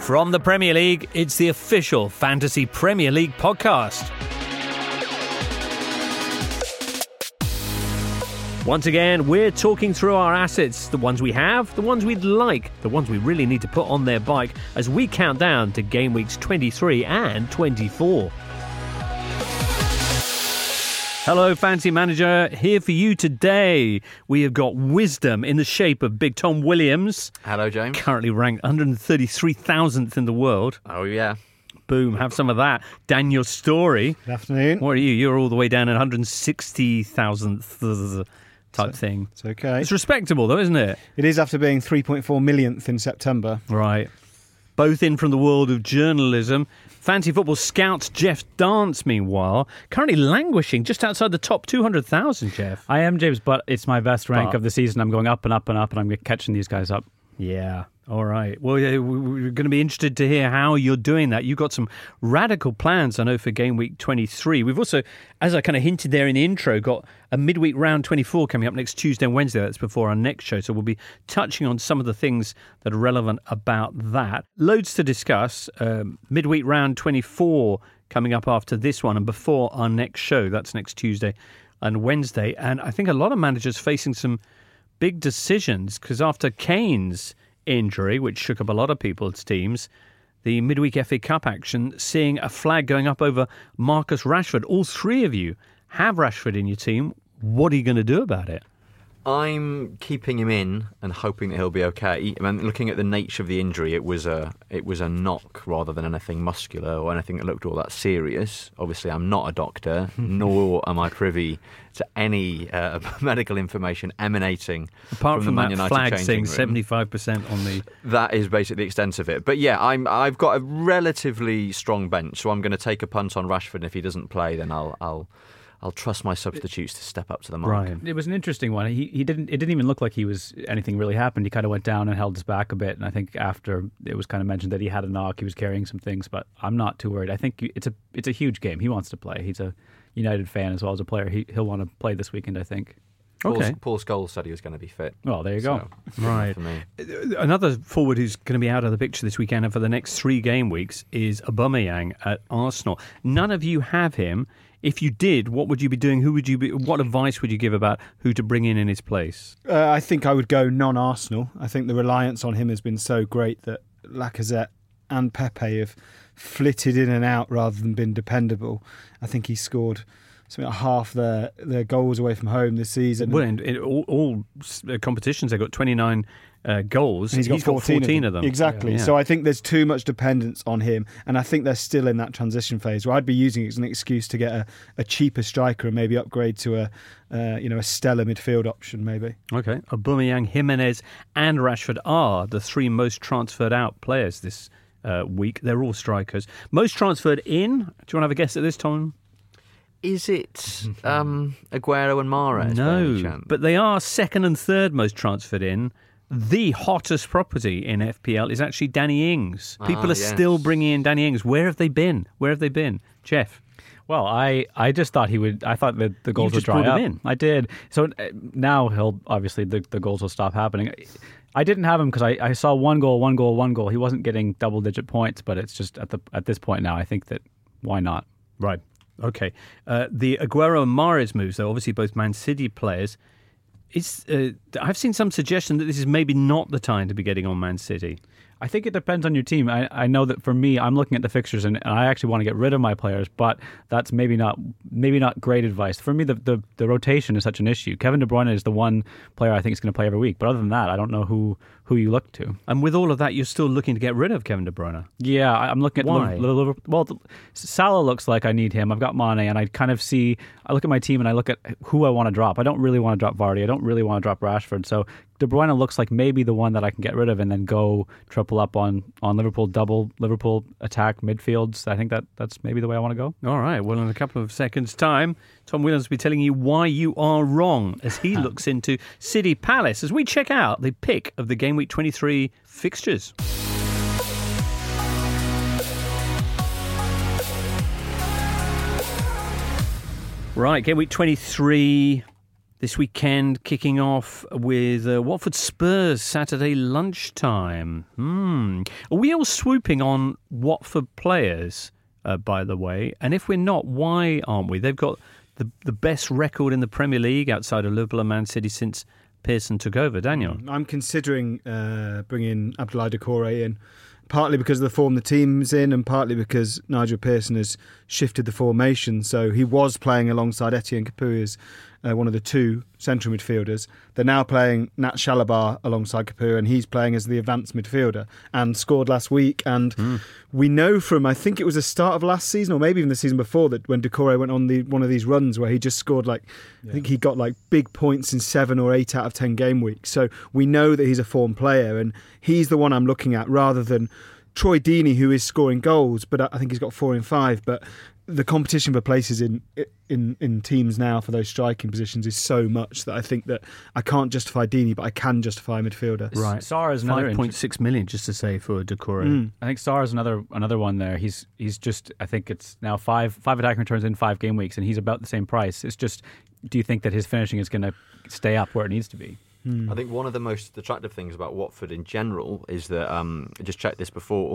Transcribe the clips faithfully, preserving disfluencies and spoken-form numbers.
From the Premier League, it's the official Fantasy Premier League podcast. Once again, we're talking through our assets, the ones we have, the ones we'd like, the ones we really need to put on their bike as we count down to game weeks twenty-three and twenty-four. Hello, Fantasy Manager. Here for you today. We have got wisdom in the shape of Big Tom Williams. Hello, James. Currently ranked one hundred thirty-three thousandth in the world. Oh, yeah. Boom, have some of that. Daniel Story. Good afternoon. What are you? You're all the way down at one hundred sixty thousandth type so, thing. It's okay. It's respectable, though, isn't it? It is after being three point four millionth in September. Right. Both in from the world of journalism. Fantasy football scout Jeff Dance, meanwhile, currently languishing just outside the top two hundred thousand, Jeff. I am, James, but it's my best rank But- of the season. I'm going up and up and up, and I'm catching these guys up. Yeah. All right. Well, yeah, we- we're going to be interested to hear how you're doing that. You've got some radical plans, I know, for game week twenty-three. We've also, as I kind of hinted there in the intro, got a midweek round twenty-four coming up next Tuesday and Wednesday. That's before our next show. So we'll be touching on some of the things that are relevant about that. Loads to discuss. Um, midweek round twenty-four coming up after this one and before our next show. That's next Tuesday and Wednesday. And I think a lot of managers facing some big decisions because after Kane's injury, which shook up a lot of people's teams, the midweek F A Cup action, seeing a flag going up over Marcus Rashford. All three of you have Rashford in your team. What are you going to do about it? I'm keeping him in and hoping that he'll be okay. I mean, looking at the nature of the injury, it was a it was a knock rather than anything muscular or anything that looked all that serious. Obviously, I'm not a doctor, nor am I privy to any uh, medical information emanating Apart from, from, the Man that United flag changing saying room. seventy-five percent on the... That is basically the extent of it. But yeah, I'm I've got a relatively strong bench, so I'm going to take a punt on Rashford. And if he doesn't play, then I'll I'll. I'll trust my substitutes to step up to the mark. Right. It was an interesting one. He he didn't. It didn't even look like he was anything really happened. He kind of went down and held his back a bit. And I think after it was kind of mentioned that he had a knock, he was carrying some things. But I'm not too worried. I think it's a it's a huge game. He wants to play. He's a United fan as well as a player. He he'll want to play this weekend, I think. Okay. Paul, Paul Scholes said he was going to be fit. Well, there you go. So, Right. for me. Another forward who's going to be out of the picture this weekend and for the next three game weeks is Aubameyang at Arsenal. None of you have him. If you did, what would you be doing? Who would you be? What advice would you give about who to bring in in his place? Uh, I think I would go non-Arsenal. I think the reliance on him has been so great that Lacazette and Pepe have flitted in and out rather than been dependable. I think he scored something like half their, their goals away from home this season. Well, in, in all, all competitions, they got twenty-nine uh, goals. And he's got fourteen, fourteen of them. Exactly. Yeah. So I think there's too much dependence on him, and I think they're still in that transition phase where I'd be using it as an excuse to get a, a cheaper striker and maybe upgrade to a uh, you know a stellar midfield option maybe. Okay. Aubameyang, Jimenez and Rashford are the three most transferred out players this uh, week. They're all strikers. Most transferred in? Do you want to have a guess at this, Tom? Is it um, Aguero and Mahrez? by any No, chance? but they are second and third most transferred in. The hottest property in F P L is actually Danny Ings. People Ah, are still yes. bringing in Danny Ings. Where have they been? Where have they been? Jeff? Well, I, I just thought he would. I thought that the goals You would just dry brought up. him in. I did. So uh, now he'll obviously the, the goals will stop happening. I didn't have him because I, I saw one goal, one goal, one goal. He wasn't getting double digit points, but it's just at the at this point now. I think that why not? Right. Okay. Uh, the Aguero and Mahrez moves, though, obviously both Man City players. Is, uh, I've seen some suggestion that this is maybe not the time to be getting on Man City. I think it depends on your team. I, I know that for me, I'm looking at the fixtures and, and I actually want to get rid of my players, but that's maybe not maybe not great advice. For me, the, the, the rotation is such an issue. Kevin De Bruyne is the one player I think is going to play every week, but other than that, I don't know who, who you look to. And with all of that, you're still looking to get rid of Kevin De Bruyne. Yeah, I- I'm looking at Why? the Liverpool. Well, the, Salah looks like I need him. I've got Mane, and I kind of see. I look at my team and I look at who I want to drop. I don't really want to drop Vardy. I don't really want to drop Rashford. So De Bruyne looks like maybe the one that I can get rid of and then go triple up on, on Liverpool, double Liverpool attack midfields. I think that that's maybe the way I want to go. All right. Well, in a couple of seconds' time, Tom Williams will be telling you why you are wrong as he looks into City Palace as we check out the pick of the Game Week twenty-three fixtures. Right, Game Week twenty-three. this weekend, kicking off with uh, Watford Spurs Saturday lunchtime. Hmm. Are we all swooping on Watford players, uh, by the way? And if we're not, why aren't we? They've got the the best record in the Premier League outside of Liverpool and Man City since Pearson took over. Daniel? I'm considering uh, bringing Abdoulaye Doucouré in, partly because of the form the team's in and partly because Nigel Pearson has shifted the formation. So he was playing alongside Etienne Capoue as uh, one of the two central midfielders. They're now playing Nat Shalabar alongside Capoue, and he's playing as the advanced midfielder and scored last week. And mm. we know from, I think it was the start of last season or maybe even the season before, that when Doucouré went on the one of these runs where he just scored like, yeah. I think he got like big points in seven or eight out of ten game weeks. So we know that he's a form player, and he's the one I'm looking at rather than Troy Deeney, who is scoring goals, but I think he's got four in five. But the competition for places in in in teams now for those striking positions is so much that I think that I can't justify Deeney, but I can justify a midfielder. Right, Sarr is another five point six million just to say for Doucouré. Mm. I think Sarr is another another one there. He's he's just I think it's now five five attacking returns in five game weeks, and he's about the same price. It's just, do you think that his finishing is going to stay up where it needs to be? Hmm. I think one of the most attractive things about Watford in general is that, um, I just checked this before,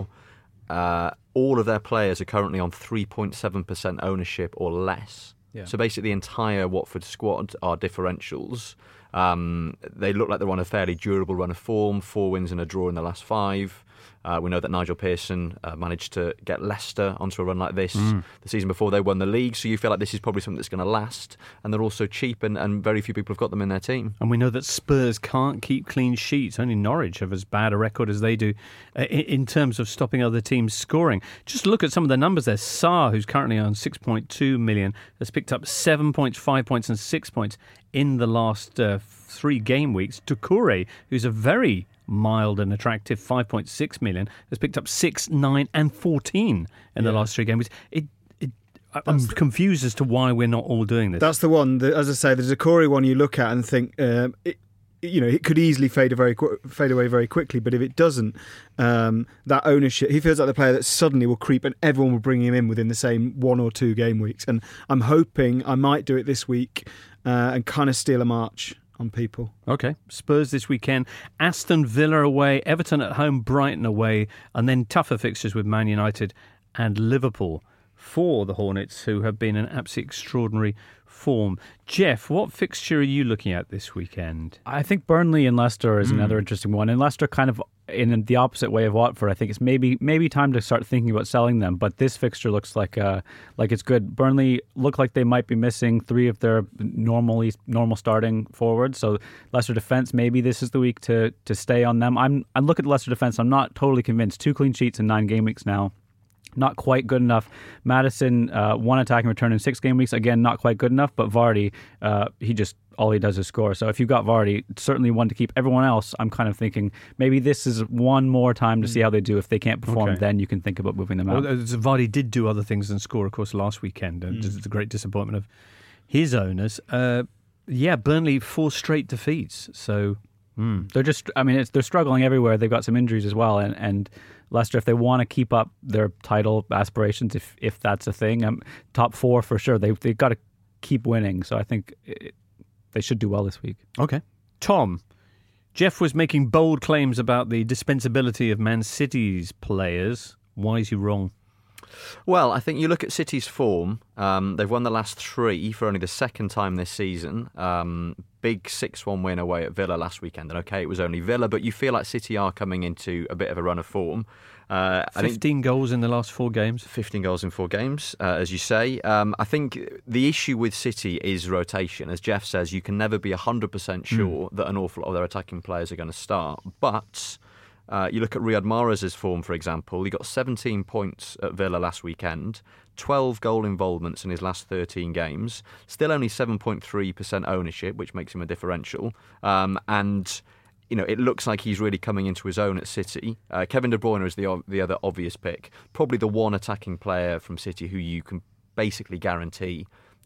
uh, all of their players are currently on three point seven percent ownership or less. Yeah. So basically the entire Watford squad are differentials. Um, they look like they're on a fairly durable run of form, four wins and a draw in the last five. Uh, we know that Nigel Pearson uh, managed to get Leicester onto a run like this mm. the season before they won the league, so you feel like this is probably something that's going to last, and they're also cheap, and, and very few people have got them in their team. And we know that Spurs can't keep clean sheets. Only Norwich have as bad a record as they do uh, in, in terms of stopping other teams scoring. Just look at some of the numbers there. Sarr, who's currently on six point two million, has picked up seven points, five points and six points in the last uh, three game weeks. Doucouré, who's a very mild and attractive five point six million, has picked up six, nine and fourteen in yeah. the last three games. It, it, I'm the, confused as to why we're not all doing this. That's the one, that, as I say, the Doucouré one you look at and think, um, it, you know, it could easily fade, very, fade away very quickly, but if it doesn't, um, that ownership, he feels like the player that suddenly will creep and everyone will bring him in within the same one or two game weeks. And I'm hoping I might do it this week uh, and kind of steal a march on people. Okay. Spurs this weekend, Aston Villa away, Everton at home, Brighton away, and then tougher fixtures with Man United and Liverpool for the Hornets, who have been in absolutely extraordinary form. Jeff, what fixture are you looking at this weekend? I think Burnley and Leicester is mm. another interesting one. And Leicester kind of in the opposite way of Watford. I think it's maybe maybe time to start thinking about selling them. But this fixture looks like uh, like it's good. Burnley look like they might be missing three of their normally normal starting forwards. So Leicester defense, maybe this is the week to to stay on them. I'm I look at Leicester defense. I'm not totally convinced. Two clean sheets in nine game weeks now. Not quite good enough. Maddison, uh, one attacking return in six game weeks. Again, not quite good enough. But Vardy, uh, he just all he does is score. So if you've got Vardy, certainly one to keep. Everyone else, I'm kind of thinking maybe this is one more time to see how they do. If they can't perform, okay. then you can think about moving them out. Well, Vardy did do other things than score, of course, last weekend. And mm. it's a great disappointment of his owners. Uh, yeah, Burnley four straight defeats. So mm. they're just. I mean, it's, they're struggling everywhere. They've got some injuries as well, and and. Leicester, if they want to keep up their title aspirations, if if that's a thing, um, top four for sure. They they've got to keep winning. So I think it, they should do well this week. Okay, Tom. Jeff was making bold claims about the dispensability of Man City's players. Why is he wrong? Well, I think you look at City's form. Um, they've won the last three for only the second time this season. Um, big six one win away at Villa last weekend. And okay, it was only Villa, but you feel like City are coming into a bit of a run of form. Uh, fifteen I think, goals in the last four games. fifteen goals in four games, uh, as you say. Um, I think the issue with City is rotation. As Jeff says, you can never be one hundred percent sure mm. that an awful lot of their attacking players are going to start. But uh, you look at Riyad Mahrez's form, for example. He got seventeen points at Villa last weekend, twelve goal involvements in his last thirteen games, still only seven point three percent ownership, which makes him a differential. Um, and... You know, it looks like he's really coming into his own at City. Uh, Kevin De Bruyne is the the other obvious pick. Probably the one attacking player from City who you can basically guarantee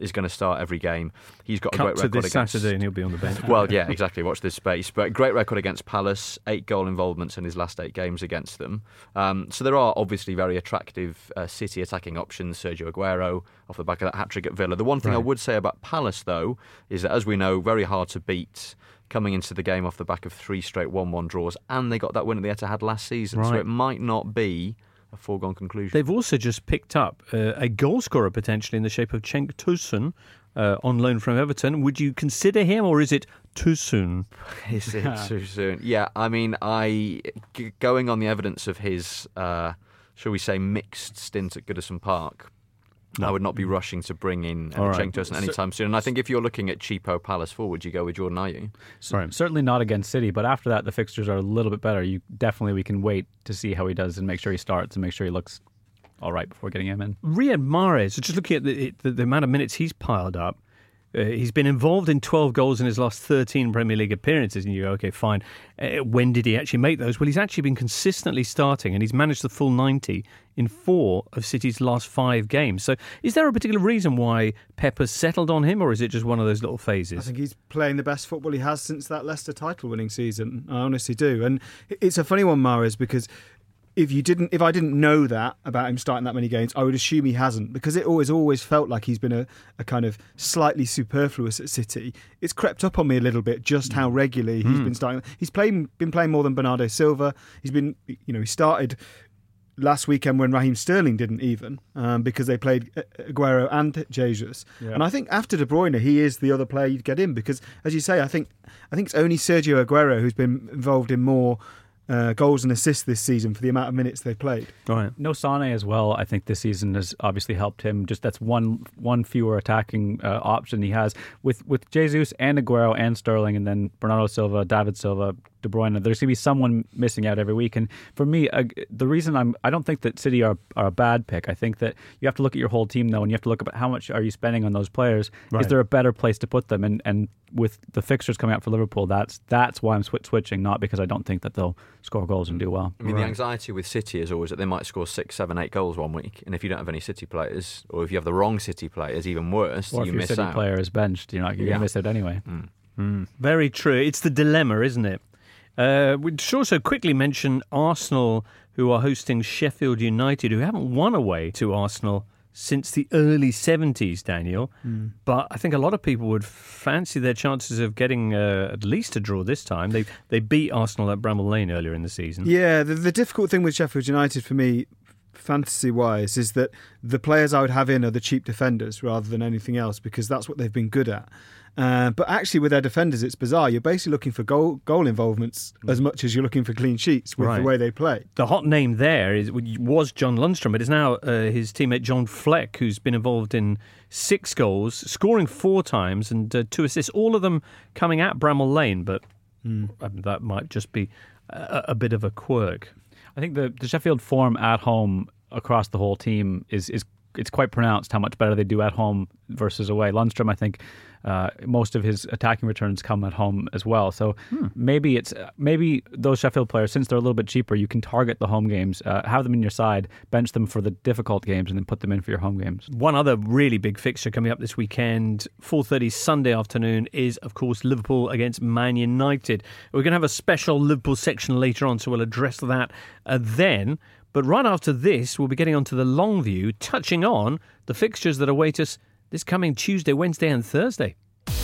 is going to start every game. He's got a Cut great to record this against... Saturday and he'll be on the bench. Well, yeah, exactly. Watch this space. But great record against Palace, eight goal involvements in his last eight games against them. Um, so there are obviously very attractive uh, City attacking options. Sergio Aguero off the back of that hat-trick at Villa. The one thing Right. I would say about Palace, though, is that, as we know, very hard to beat coming into the game off the back of three straight one one draws, and they got that win at the Etihad last season. So Right. it might not be a foregone conclusion. They've also just picked up uh, a goal scorer potentially in the shape of Cenk Tosun uh, on loan from Everton. Would you consider him, or is it too soon? Is it too soon? Yeah, I mean, I g- going on the evidence of his, uh, shall we say, mixed stint at Goodison Park, I would not be rushing to bring in All right. Cenk Tosun anytime soon. And I think if you're looking at cheapo Palace forward, you go with Jordan Ayew. Right. Certainly not against City, but after that, the fixtures are a little bit better. You definitely we can wait to see how he does and make sure he starts and make sure he looks all right before getting him in. Riyad Mahrez, just looking at the, the, the amount of minutes he's piled up, uh, he's been involved in twelve goals in his last thirteen Premier League appearances, and you go, okay, fine. Uh, when did he actually make those? Well, he's actually been consistently starting, and he's managed the full ninety in four of City's last five games. So is there a particular reason why Pep has settled on him, or is it just one of those little phases? I think he's playing the best football he has since that Leicester title-winning season. I honestly do. And it's a funny one, Mahrez, because if you didn't, if I didn't know that about him starting that many games, I would assume he hasn't, because it always always felt like he's been a, a kind of slightly superfluous at City. It's crept up on me a little bit just how regularly he's Mm. been starting. He's playing, been playing more than Bernardo Silva. He's been, you know, he started last weekend when Raheem Sterling didn't even, um, because they played Aguero and Jesus. Yeah. And I think after De Bruyne, he is the other player you'd get in, because, as you say, I think I think it's only Sergio Aguero who's been involved in more uh, goals and assists this season for the amount of minutes they've played. Right. No Sane as well. I think this season has obviously helped him. Just that's one one fewer attacking uh, option he has with with Jesus and Aguero and Sterling, and then Bernardo Silva, David Silva, De Bruyne. There's going to be someone missing out every week. And for me, uh, the reason I'm I don't think that City are are a bad pick. I think that you have to look at your whole team though, and you have to look at how much are you spending on those players. Right. Is there a better place to put them? And and with the fixtures coming out for Liverpool, that's that's why I'm sw- switching, not because I don't think that they'll score goals and do well. I mean, Right. the anxiety with City is always that they might score six, seven, eight goals one week, and if you don't have any City players, or if you have the wrong City players, even worse, Or if you your miss City out. player is benched, you're not you're Yeah. going to miss out anyway. Mm. Mm. Very true. It's the dilemma, isn't it? Uh, we should also quickly mention Arsenal, who are hosting Sheffield United, who haven't won away to Arsenal since the early seventies, Daniel. Mm. But I think a lot of people would fancy their chances of getting uh, at least a draw this time. They they beat Arsenal at Bramall Lane earlier in the season. Yeah, the, the difficult thing with Sheffield United for me, fantasy-wise, is that the players I would have in are the cheap defenders rather than anything else, because that's what they've been good at. Uh, but actually, with their defenders, it's bizarre. You're basically looking for goal goal involvements as much as you're looking for clean sheets with Right. the way they play. The hot name there is was John Lundstrom, but it's now uh, his teammate John Fleck, who's been involved in six goals, scoring four times and uh, two assists, all of them coming at Bramall Lane, but Mm. um, that might just be a, a bit of a quirk. I think the, the Sheffield form at home across the whole team is is it's quite pronounced how much better they do at home versus away. Lundstrom, I think, uh, most of his attacking returns come at home as well. So Hmm. maybe it's maybe those Sheffield players, since they're a little bit cheaper, you can target the home games, uh, have them in your side, bench them for the difficult games, and then put them in for your home games. One other really big fixture coming up this weekend, four thirty Sunday afternoon, is, of course, Liverpool against Man United. We're going to have a special Liverpool section later on, so we'll address that uh, then. But right after this, we'll be getting onto the long view, touching on the fixtures that await us this coming Tuesday, Wednesday and Thursday.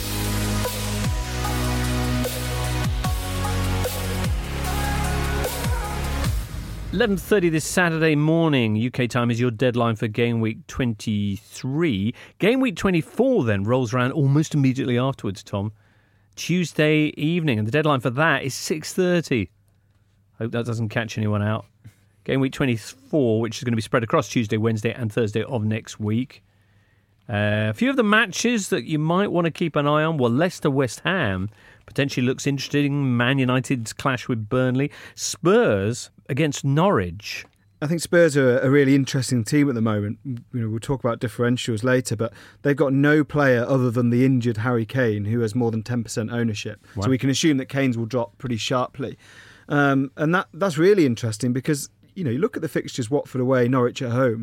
eleven thirty this Saturday morning, U K time, is your deadline for Game Week twenty-three. Game Week twenty-four then rolls around almost immediately afterwards, Tom. Tuesday evening, and the deadline for that is six thirty. Hope that doesn't catch anyone out. Game Week twenty-four, which is going to be spread across Tuesday, Wednesday and Thursday of next week. Uh, a few of the matches that you might want to keep an eye on. Well, Leicester-West Ham potentially looks interesting. Man United's clash with Burnley. Spurs against Norwich. I think Spurs are a really interesting team at the moment. You know, we'll talk about differentials later, but they've got no player other than the injured Harry Kane, who has more than ten percent ownership. Wow. So we can assume that Kane's will drop pretty sharply. Um, and that that's really interesting because, you know, you look at the fixtures, Watford away, Norwich at home.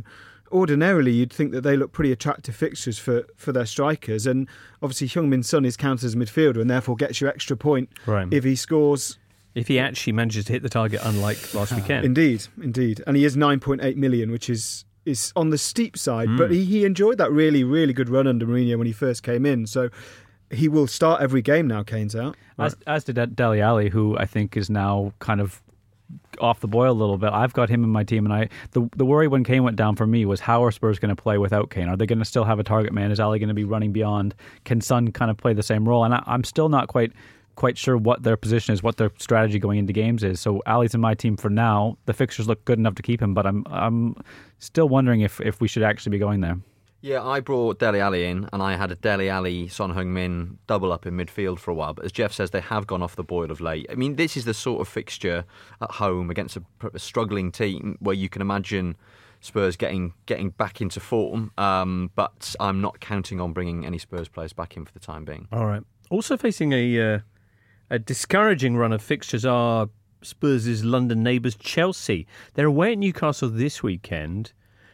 ordinarily you'd think that they look pretty attractive fixtures for, for their strikers. And obviously Heung-min Son is counted as a midfielder and therefore gets your extra point right. if he scores. If he actually manages to hit the target, unlike last weekend. Indeed, indeed. And he is nine point eight million, which is is on the steep side. Mm. But he, he enjoyed that really, really good run under Mourinho when he first came in. So he will start every game now, Kane's out. As, as did Dele Alli, who I think is now kind of off the boil a little bit. I've got him in my team, and I the the worry when Kane went down for me was how are Spurs going to play without Kane? Are they going to still have a target man? Is Ali going to be running beyond? Can Son kind of play the same role? And I, I'm still not quite quite sure what their position is, what their strategy going into games is. So Ali's in my team for now. The fixtures look good enough to keep him, but I'm I'm still wondering if, if we should actually be going there. Yeah, I brought Dele Alli in, and I had a Dele Alli, Son Heung-min double up in midfield for a while. But as Jeff says, they have gone off the boil of late. I mean, this is the sort of fixture at home against a, a struggling team where you can imagine Spurs getting getting back into form. Um, but I'm not counting on bringing any Spurs players back in for the time being. All right. Also facing a uh, a discouraging run of fixtures are Spurs' London neighbours Chelsea. They're away at Newcastle this weekend.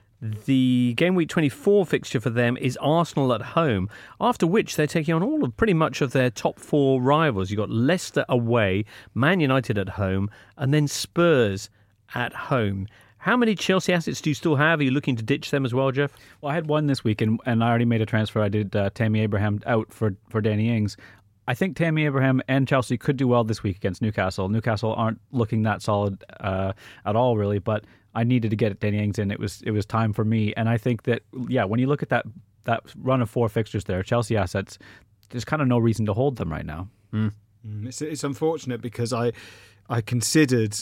The game week twenty-four fixture for them is Arsenal at home, after which they're taking on all of pretty much of their top four rivals. You've got Leicester away, Man United at home, and then Spurs at home. How many Chelsea assets do you still have? Are you looking to ditch them as well, Jeff? Well, I had one this week, and, and I already made a transfer. I did uh, Tammy Abraham out for, for Danny Ings. I think Tammy Abraham and Chelsea could do well this week against Newcastle. Newcastle aren't looking that solid uh, at all, really, but I needed to get Danny Ings in. It was it was time for me, and I think that yeah, when you look at that that run of four fixtures there, Chelsea assets, there's kind of no reason to hold them right now. Mm. It's it's unfortunate because I I considered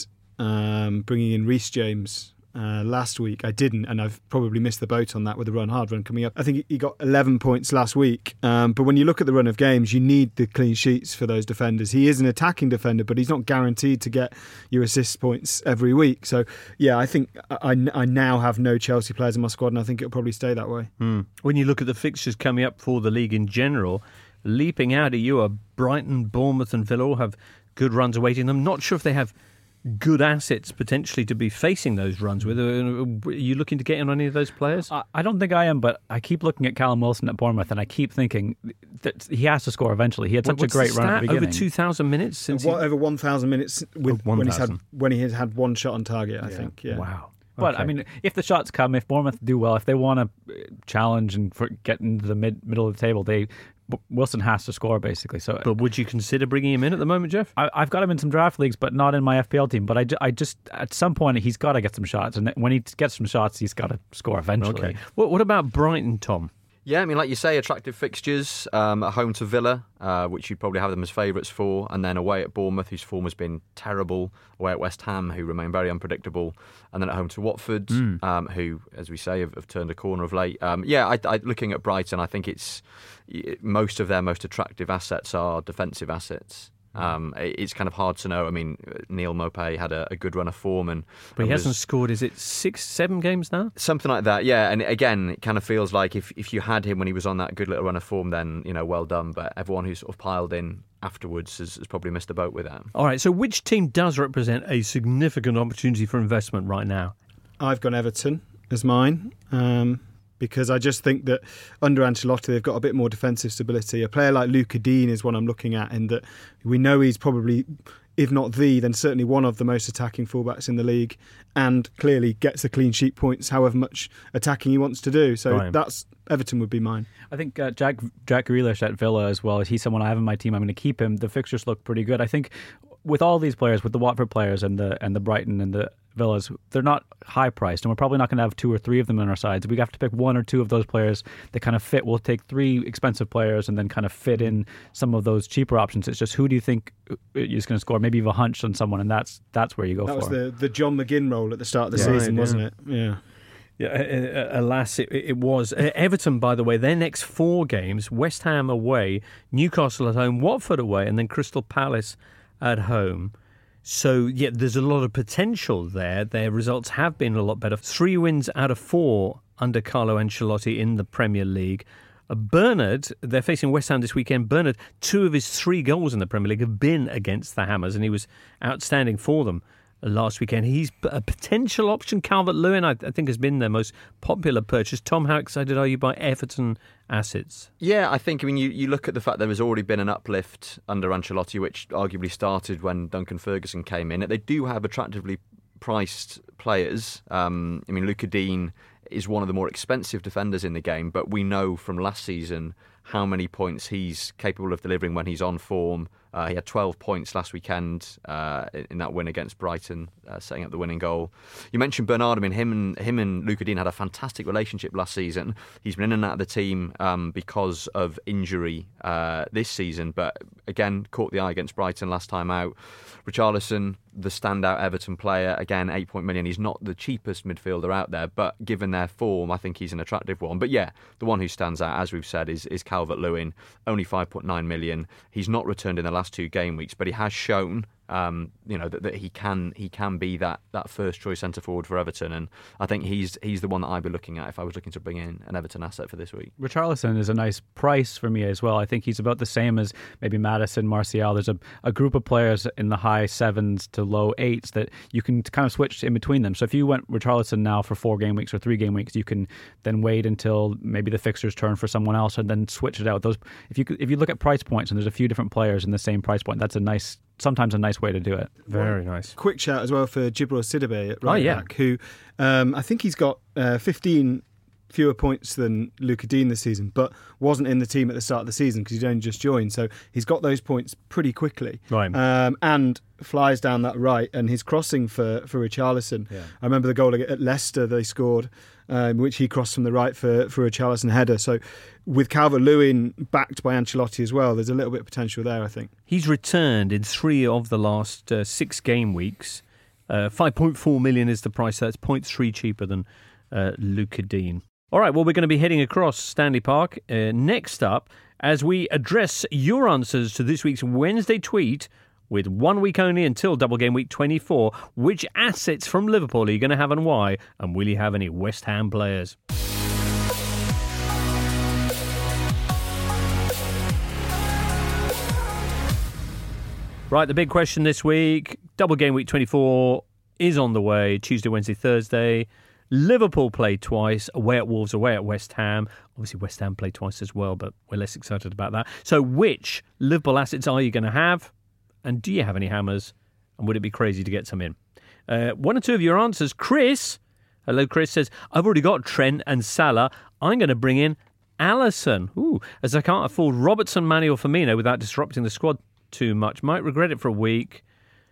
um, bringing in Reece James. Uh, last week I didn't, and I've probably missed the boat on that with the run hard run coming up. I think he got eleven points last week, um, but when you look at the run of games, you need the clean sheets for those defenders. He is an attacking defender, but he's not guaranteed to get your assist points every week. So yeah, I think I, I now have no Chelsea players in my squad, and I think it'll probably stay that way. Mm. When you look at the fixtures coming up for the league in general, leaping out at you are Brighton, Bournemouth and Villa all have good runs awaiting them. Not sure if they have good assets potentially to be facing those runs with. Are you looking to get in on any of those players? I, I don't think I am, but I keep looking at Callum Wilson at Bournemouth, and I keep thinking that he has to score eventually. He had such What's a great the run stat? at the beginning. Over two thousand minutes since What, over one thousand minutes with, Oh, one when he's had thousand. when he has had one shot on target. I Yeah. think. Yeah. Wow. But Okay. I mean, if the shots come, if Bournemouth do well, if they want to challenge and for, get into the mid middle of the table, they Wilson has to score basically. So, But would you consider bringing him in at the moment, Jeff? I, I've got him in some draft leagues, but not in my F P L team. But I, ju- I just at some point he's got to get some shots, and when he gets some shots, he's got to score eventually. Okay. What, what about Brighton, Tom? Yeah, I mean, like you say, attractive fixtures um, at home to Villa, uh, which you'd probably have them as favourites for, and then away at Bournemouth, whose form has been terrible, away at West Ham, who remain very unpredictable, and then at home to Watford, Mm. um, who, as we say, have, have turned a corner of late. Um, yeah, I, I, looking at Brighton, I think it's most of their most attractive assets are defensive assets. Um, it- it's kind of hard to know. I mean, Neil Maupay had a, a good run of form, and But he and hasn't was- scored, is it six, seven games now? Something like that, yeah. And again, it kind of feels like if, if you had him when he was on that good little run of form, then, you know, well done. But everyone who's sort of piled in afterwards has, has probably missed the boat with that. All right, so which team does represent a significant opportunity for investment right now? I've gone Everton as mine. Um, Because I just think that under Ancelotti, they've got a bit more defensive stability. A player like Luca Dean is one I'm looking at, in that we know he's probably, if not the, then certainly one of the most attacking fullbacks in the league, and clearly gets the clean sheet points, however much attacking he wants to do. So Right. that's Everton would be mine. I think uh, Jack Jack Grealish at Villa as well. He's someone I have in my team. I'm going to keep him. The fixtures look pretty good. I think with all these players, with the Watford players and the and the Brighton and the Villas, they're not high priced, and we're probably not going to have two or three of them on our sides. We have to pick one or two of those players that kind of fit. We'll take three expensive players and then kind of fit in some of those cheaper options. It's just who do you think is going to score? Maybe you have a hunch on someone, and that's that's where you go That for. was the, the John McGinn role at the start of the Yeah. season, Right, wasn't yeah. it? Yeah. Yeah, uh, uh, alas, it, it was. Uh, Everton, by the way, their next four games, West Ham away, Newcastle at home, Watford away, and then Crystal Palace at home. So, yeah, there's a lot of potential there. Their results have been a lot better. Three wins out of four under Carlo Ancelotti in the Premier League. Uh, Bernard, they're facing West Ham this weekend. Bernard, two of his three goals in the Premier League have been against the Hammers, and he was outstanding for them last weekend. He's a potential option. Calvert-Lewin, I, I think, has been their most popular purchase. Tom, how excited are you by Everton assets? Yeah, I think, I mean, you, you look at the fact there has already been an uplift under Ancelotti, which arguably started when Duncan Ferguson came in. They do have attractively priced players. Um, I mean, Luca Dean is one of the more expensive defenders in the game, but we know from last season how many points he's capable of delivering when he's on form. Uh, he had twelve points last weekend uh, in that win against Brighton, uh, setting up the winning goal. You mentioned Bernard. I mean, him and him and Luca Dean had a fantastic relationship last season. He's been in and out of the team um, because of injury uh, this season, but again, caught the eye against Brighton last time out. Richarlison, the standout Everton player, again, eight point million. He's not the cheapest midfielder out there, but given their form, I think he's an attractive one. But yeah, the one who stands out, as we've said, is, is Calvert-Lewin, only five point nine million. He's not returned in the last two game weeks, but he has shown Um, you know that, that he can he can be that, that first choice centre forward for Everton, and I think he's he's the one that I'd be looking at if I was looking to bring in an Everton asset for this week. Richarlison is a nice price for me as well. I think he's about the same as maybe Maddison, Martial. There's a, a group of players in the high sevens to low eights that you can kind of switch in between them. So if you went Richarlison now for four game weeks or three game weeks, you can then wait until maybe the fixtures turn for someone else and then switch it out. Those if you if you look at price points and there's a few different players in the same price point, that's a nice. Sometimes a nice way to do it. Very nice. Quick shout as well for Djibril Sidibe at right oh, yeah. back, who um, I think he's got uh, fifteen fewer points than Luca Dean this season, but wasn't in the team at the start of the season because he'd only just joined. So he's got those points pretty quickly. Right. Um, and flies down that right, and his crossing for, for Richarlison. Yeah. I remember the goal at Leicester they scored, um, which he crossed from the right for, for a Richarlison header. So with Calvert-Lewin backed by Ancelotti as well, there's a little bit of potential there, I think. He's returned in three of the last uh, six game weeks. Uh, five point four million is the price. That's zero point three cheaper than uh, Luca Dean. All right, well, we're going to be heading across Stanley Park uh, next up as we address your answers to this week's Wednesday tweet. With one week only until double game week twenty-four, which assets from Liverpool are you going to have and why? And will you have any West Ham players? Right, the big question this week. Double game week twenty-four is on the way. Tuesday, Wednesday, Thursday. Liverpool play twice, away at Wolves, away at West Ham. Obviously, West Ham play twice as well, but we're less excited about that. So which Liverpool assets are you going to have? And do you have any hammers? And would it be crazy to get some in? Uh, one or two of your answers. Chris, hello, Chris, says, I've already got Trent and Salah. I'm going to bring in Alisson. Ooh, as I can't afford Robertson, Mane or Firmino without disrupting the squad too much. Might regret it for a week.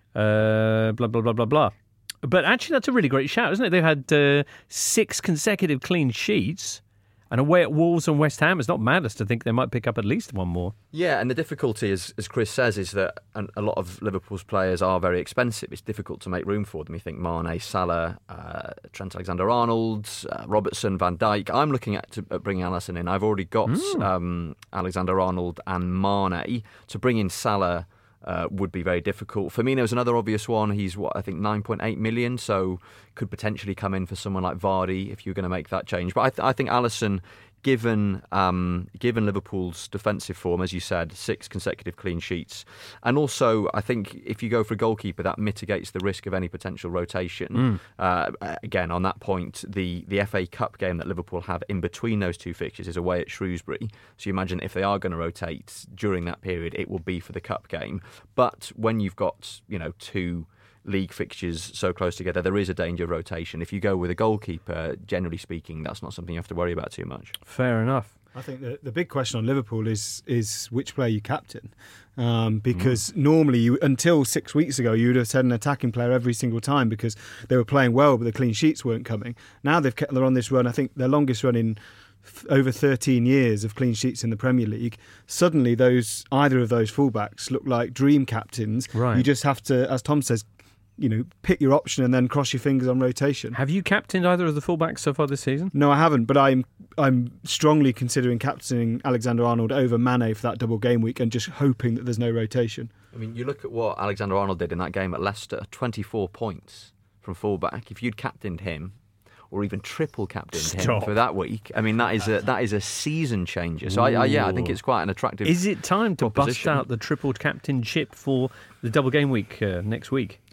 Uh, blah, blah, blah, blah, blah. But actually, that's a really great shout, isn't it? They've had uh, six consecutive clean sheets. And away at Wolves and West Ham, it's not madness to think they might pick up at least one more. Yeah, and the difficulty, is, as Chris says, is that a lot of Liverpool's players are very expensive. It's difficult to make room for them. You think Mane, Salah, uh, Trent Alexander-Arnold, uh, Robertson, Van Dijk. I'm looking at, to, at bringing Alisson in. I've already got mm. um, Alexander-Arnold and Mane. To bring in Salah uh, would be very difficult. Firmino's another obvious one. He's, what, I think nine point eight million, so could potentially come in for someone like Vardy if you're going to make that change. But I, th- I think Alisson, given um, given Liverpool's defensive form, as you said, six consecutive clean sheets, and also I think if you go for a goalkeeper, that mitigates the risk of any potential rotation. Mm. Uh, again, on that point, the, the F A Cup game that Liverpool have in between those two fixtures is away at Shrewsbury. So you imagine if they are going to rotate during that period, it will be for the Cup game. But when you've got, you know, two league fixtures so close together, there is a danger of rotation. If you go with a goalkeeper, generally speaking, that's not something you have to worry about too much. Fair enough. I think the, the big question on Liverpool is is which player you captain, um, because mm. normally you until six weeks ago you would have said an attacking player every single time because they were playing well, but the clean sheets weren't coming. Now they've kept, they're on this run. I think their longest run in f- over thirteen years of clean sheets in the Premier League. Suddenly, those either of those fullbacks look like dream captains. Right. You just have to, as Tom says, you know, pick your option and then cross your fingers on rotation. Have you captained either of the fullbacks so far this season? No, I haven't, but I'm I'm strongly considering captaining Alexander-Arnold over Mane for that double game week and just hoping that there's no rotation. I mean, you look at what Alexander-Arnold did in that game at Leicester, twenty-four points from fullback. If you'd captained him, or even triple captained Stop. him for that week, I mean, that is a that is a season changer. So, I, I, yeah, I think it's quite an attractive Is it time to proposition. bust out the triple captainship for the double game week uh, next week?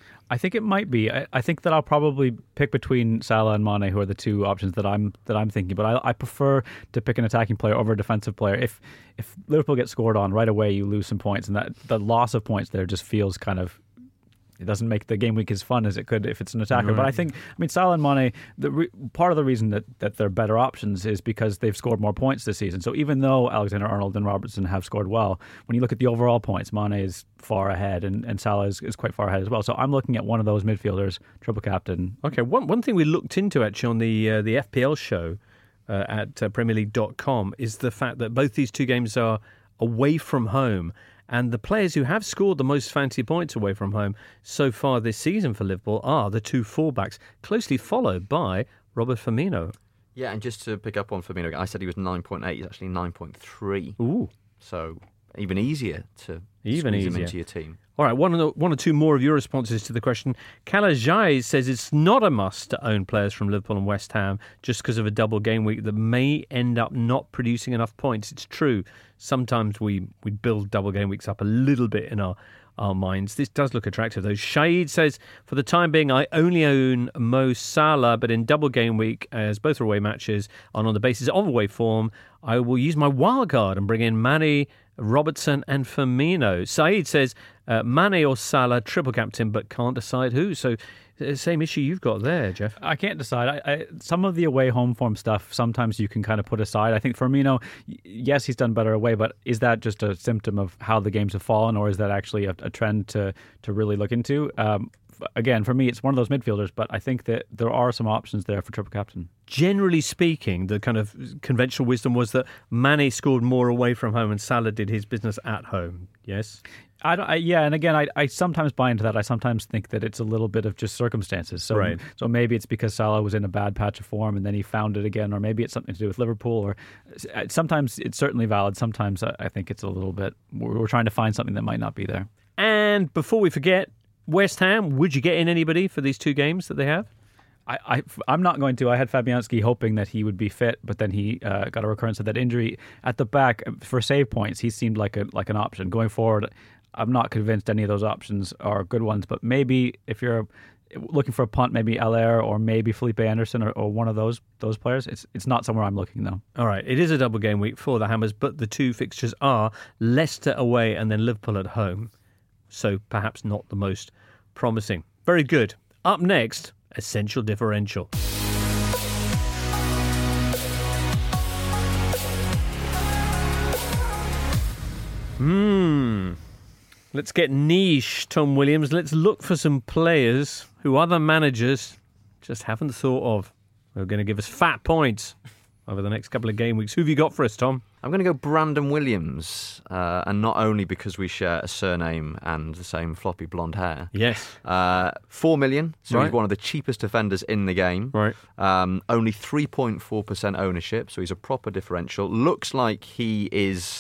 I think it might be. I, I think that I'll probably pick between Salah and Mane, who are the two options that I'm that I'm thinking. But I, I prefer to pick an attacking player over a defensive player. If if Liverpool gets scored on right away, you lose some points, and that the loss of points there just feels kind of. It doesn't make the game week as fun as it could if it's an attacker. Right. But I think, I mean, Salah and Mane, the re- part of the reason that, that they're better options is because they've scored more points this season. So even though Alexander-Arnold and Robertson have scored well, when you look at the overall points, Mane is far ahead and, and Salah is, is quite far ahead as well. So I'm looking at one of those midfielders, triple captain. Okay, one one thing we looked into actually on the uh, the F P L show uh, at uh, Premier League dot com is the fact that both these two games are away from home. And the players who have scored the most fantasy points away from home so far this season for Liverpool are the two fullbacks, closely followed by Robert Firmino. Yeah, and just to pick up on Firmino, I said he was nine point eight. He's actually nine point three. Ooh. So even easier to Even squeeze him easier. into your team. All right, one, or, one or two more of your responses to the question. Kalajai says it's not a must to own players from Liverpool and West Ham just because of a double game week that may end up not producing enough points. It's true. Sometimes we, we build double game weeks up a little bit in our, our minds. This does look attractive, though. Shahid says, for the time being, I only own Mo Salah, but in double game week, as both are away matches, and on the basis of away form, I will use my wild card and bring in Mane, Robertson and Firmino. Saeed says uh, Mane or Salah, triple captain, but can't decide who. So uh, same issue you've got there, Jeff. I can't decide. I, I, some of the away home form stuff, sometimes you can kind of put aside. I think Firmino, yes, he's done better away, but is that just a symptom of how the games have fallen, or is that actually a, a trend to, to really look into? Um, again, for me, it's one of those midfielders, but I think that there are some options there for triple captain. Generally speaking, the kind of conventional wisdom was that Mane scored more away from home and Salah did his business at home. Yes? I, don't, I yeah, and again, I, I sometimes buy into that. I sometimes think that it's a little bit of just circumstances. So, Right. so maybe it's because Salah was in a bad patch of form and then he found it again, or maybe it's something to do with Liverpool. Or sometimes it's certainly valid. Sometimes I, I think it's a little bit. We're, we're trying to find something that might not be there. And before we forget, West Ham, would you get in anybody for these two games that they have? I, I, I'm not going to. I had Fabianski hoping that he would be fit, but then he uh, got a recurrence of that injury. At the back, for save points, he seemed like a like an option. Going forward, I'm not convinced any of those options are good ones, but maybe if you're looking for a punt, maybe Allaire or maybe Felipe Anderson or, or one of those those players. It's it's not somewhere I'm looking, though. All right, it is a double game week for the Hammers, but the two fixtures are Leicester away and then Liverpool at home. So perhaps not the most promising. Very good. Up next, Essential Differential. Hmm. Let's get niche, Tom Williams. Let's look for some players who other managers just haven't thought of. Who are going to give us fat points over the next couple of game weeks. Who have you got for us, Tom? I'm going to go Brandon Williams, uh, and not only because we share a surname and the same floppy blonde hair. Yes. Uh, Four million, so Right. he's one of the cheapest defenders in the game. Right. Um, only three point four percent ownership, so he's a proper differential. Looks like he is,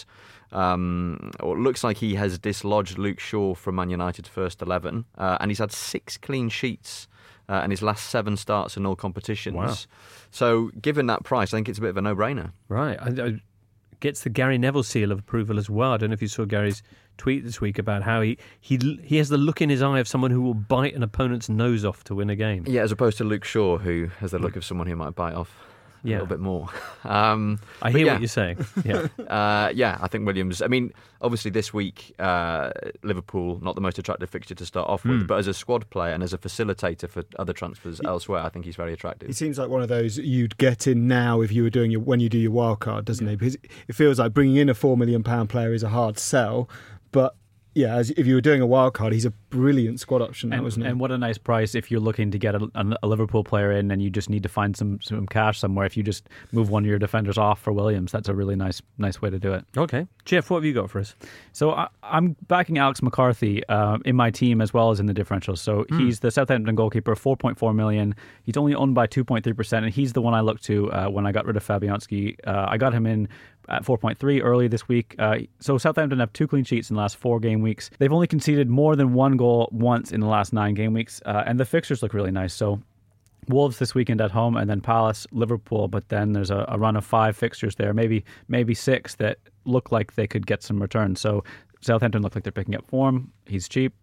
um, or looks like he has dislodged Luke Shaw from Man United's first eleven, uh, and he's had six clean sheets uh, in his last seven starts in all competitions. Wow. So, given that price, I think it's a bit of a no-brainer. Right. I, I, gets the Gary Neville seal of approval as well. I don't know if you saw Gary's tweet this week about how he, he he has the look in his eye of someone who will bite an opponent's nose off to win a game. Yeah, as opposed to Luke Shaw, who has the look of someone who might bite off a Yeah. little bit more. Um, I but hear yeah. what you're saying. Yeah. Uh, yeah, I think Williams. I mean, obviously this week, uh, Liverpool, not the most attractive fixture to start off with, Mm. but as a squad player and as a facilitator for other transfers elsewhere, I think he's very attractive. He seems like one of those you'd get in now if you were doing your when you do your wild card, doesn't he? Because it feels like bringing in a four million pound player is a hard sell, but yeah, as if you were doing a wild card, he's a brilliant squad option now, And, isn't he? and what a nice price if you're looking to get a, a Liverpool player in and you just need to find some, some cash somewhere. If you just move one of your defenders off for Williams, that's a really nice nice way to do it. Okay. Jeff, what have you got for us? So I, I'm backing Alex McCarthy uh, in my team as well as in the differentials. So he's the Southampton goalkeeper, four point four million. He's only owned by two point three percent, and he's the one I looked to uh, when I got rid of Fabianski. Uh, I got him in at four point three early this week. Uh, so Southampton have two clean sheets in the last four game weeks. They've only conceded more than one goal once in the last nine game weeks, uh, and the fixtures look really nice. So Wolves this weekend at home, and then Palace, Liverpool, but then there's a, a run of five fixtures there, maybe maybe six that look like they could get some returns. So Southampton look like they're picking up form. He's cheap.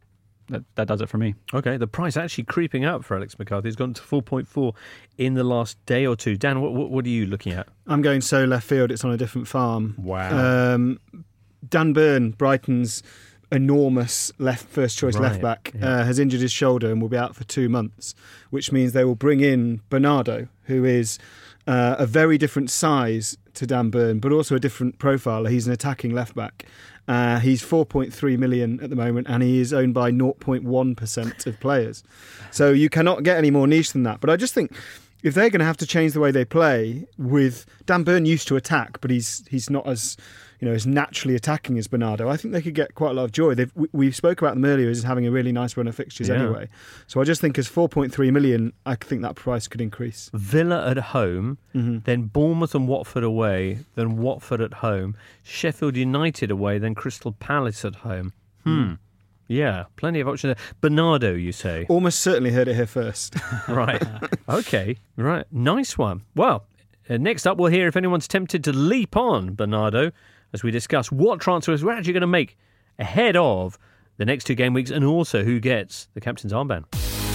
that, that does it for me. Okay, the price actually creeping up for Alex McCarthy. It's gone to four point four in the last day or two. Dan, what, what, what are you looking at? I'm going so left field, it's on a different farm. Wow. Um, Dan Burn, Brighton's enormous left first choice Right, left back, yeah. uh, has injured his shoulder and will be out for two months, which means they will bring in Bernardo, who is uh, a very different size to Dan Burn, but also a different profile. He's an attacking left back. Uh, he's four point three million at the moment, and he is owned by zero point one percent of players. So you cannot get any more niche than that. But I just think if they're going to have to change the way they play, with Dan Burn used to attack, but he's he's not as you know as naturally attacking as Bernardo, I think they could get quite a lot of joy. They've, we, we spoke about them earlier as having a really nice run of fixtures Yeah. anyway. So I just think as four point three million, I think that price could increase. Villa at home, Mm-hmm. then Bournemouth and Watford away, then Watford at home, Sheffield United away, then Crystal Palace at home. Hmm. Yeah, plenty of options there. Bernardo, you say? Almost certainly heard it here first. Right. Okay. Right. Nice one. Well, uh, next up, we'll hear if anyone's tempted to leap on Bernardo as we discuss what transfers we're actually going to make ahead of the next two game weeks and also who gets the captain's armband.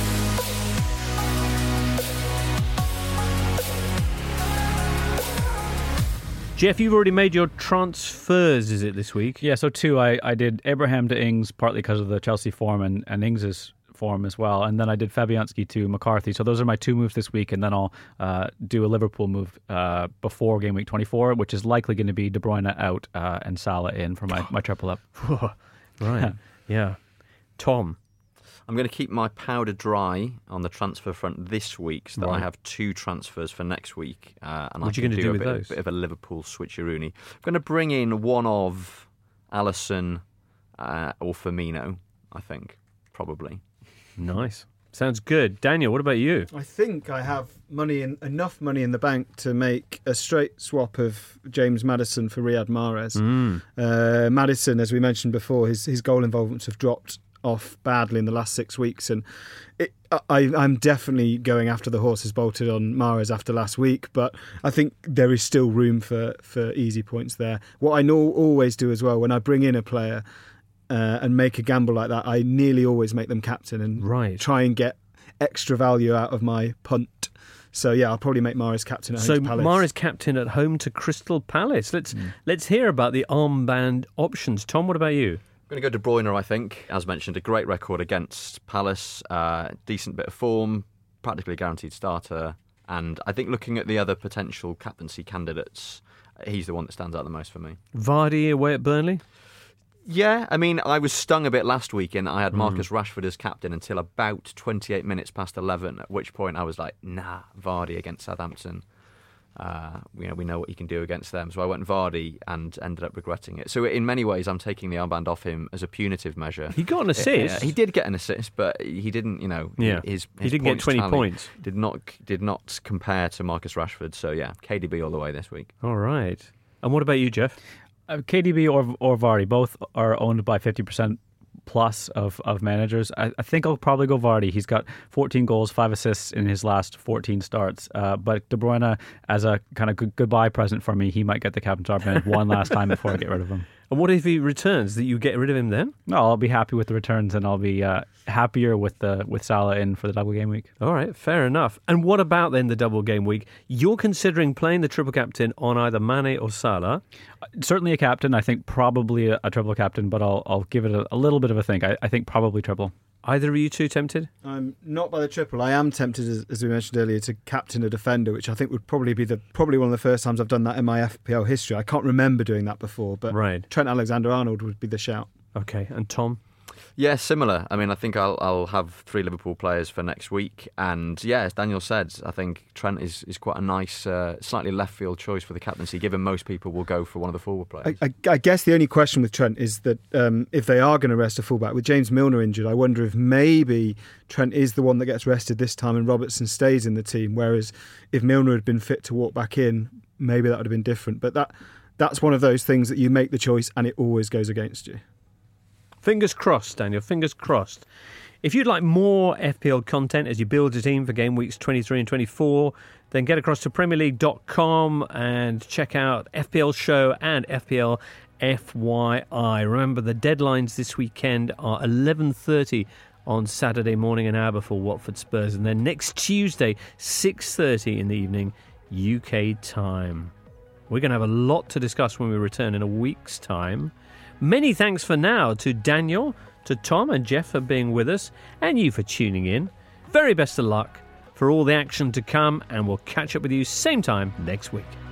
Jeff, you've already made your transfers, is it, this week? Yeah, so two. I, I did Abraham to Ings, partly because of the Chelsea form and, and Ings's form as well. And then I did Fabianski to McCarthy. So those are my two moves this week. And then I'll uh, do a Liverpool move uh, before game week twenty-four, which is likely going to be De Bruyne out uh, and Salah in for my, my triple up. Right. Yeah. Tom. I'm going to keep my powder dry on the transfer front this week, so that I Right. have two transfers for next week. Uh, and What I are you can gonna do, do a with bit, those? bit of a Liverpool switcheroony. I'm going to bring in one of Alisson uh, or Firmino, I think, probably. Nice. Sounds good. Daniel, what about you? I think I have money in enough money in the bank to make a straight swap of James Maddison for Riyad Mahrez. Mm. Uh, Maddison, as we mentioned before, his his goal involvements have dropped off badly in the last six weeks, and it, I, I'm definitely going after the horses bolted on Mahrez after last week. But I think there is still room for for easy points there. What I know always do as well when I bring in a player. Uh, and make a gamble like that, I nearly always make them captain and Right. try and get extra value out of my punt. So yeah, I'll probably make Mahrez captain at home So to Palace. Mahrez captain at home to Crystal Palace. Let's let's hear about the armband options. Tom, what about you? I'm going to go De Bruyne, I think. As mentioned, a great record against Palace, uh, decent bit of form, practically a guaranteed starter. And I think looking at the other potential captaincy candidates, he's the one that stands out the most for me. Vardy away at Burnley? Yeah, I mean, I was stung a bit last week and I had Marcus Rashford as captain until about twenty-eight minutes past eleven, at which point I was like, nah, Vardy against Southampton. Uh, you know, we know what he can do against them. So I went Vardy and ended up regretting it. So in many ways, I'm taking the armband off him as a punitive measure. He got an assist. Uh, he did get an assist, but he didn't, you know, Yeah. his, He his didn't get points twenty tally points. Did not, did not compare to Marcus Rashford. So yeah, K D B all the way this week. All right. And what about you, Jeff? Uh, K D B or or Vardy, both are owned by fifty percent plus of, of managers. I, I think I'll probably go Vardy. He's got fourteen goals, five assists in his last fourteen starts. Uh, but De Bruyne, as a kind of good, goodbye present for me, he might get the captain's armband one last time before I get rid of him. And what if he returns? That you get rid of him then? No, I'll be happy with the returns, and I'll be uh, happier with the with Salah in for the double game week. All right, fair enough. And what about then the double game week? You're considering playing the triple captain on either Mane or Salah. Certainly a captain. I think probably a, a triple captain, but I'll I'll give it a, a little bit of a think. I, I think probably triple. Either of you two tempted? I'm not by the triple. I am tempted, as, as we mentioned earlier, to captain a defender, which I think would probably be the probably one of the first times I've done that in my F P L history. I can't remember doing that before, but Right. Trent Alexander-Arnold would be the shout. Okay. And Tom? Yeah, similar. I mean, I think I'll I'll have three Liverpool players for next week, and yeah, as Daniel said, I think Trent is, is quite a nice, uh, slightly left field choice for the captaincy, given most people will go for one of the forward players. I, I, I guess the only question with Trent is that um, if they are going to rest a fullback, with James Milner injured, I wonder if maybe Trent is the one that gets rested this time and Robertson stays in the team, whereas if Milner had been fit to walk back in, maybe that would have been different. But that that's one of those things that you make the choice and it always goes against you. Fingers crossed, Daniel. Fingers crossed. If you'd like more F P L content as you build a team for game weeks twenty-three and twenty-four, then get across to Premier League dot com and check out F P L Show and F P L F Y I. Remember, the deadlines this weekend are eleven thirty on Saturday morning, an hour before Watford Spurs, and then next Tuesday, six thirty in the evening, U K time. We're going to have a lot to discuss when we return in a week's time. Many thanks for now to Daniel, to Tom and Jeff for being with us, and you for tuning in. Very best of luck for all the action to come, and we'll catch up with you same time next week.